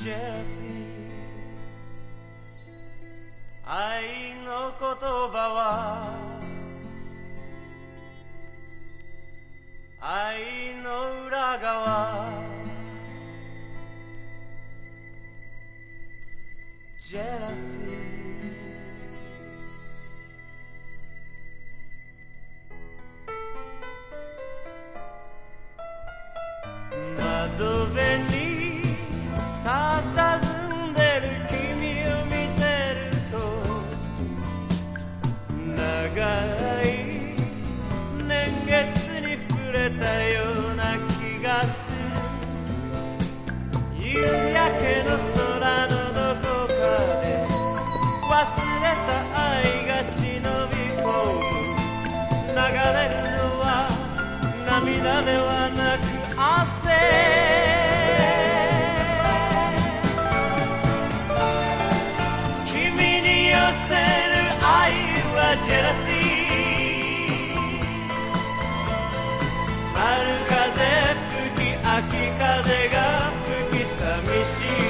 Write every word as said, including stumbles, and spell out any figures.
Jealousy 愛の言葉は愛の裏側 Jealousy 窓辺に佇んでる君を見てると長い年月に触れたような気がする夕焼けの空のどこかで忘れた愛が忍び込む流れるのは涙ではなく汗君に寄せる愛はジェラシー春風吹き秋風が吹き寂しい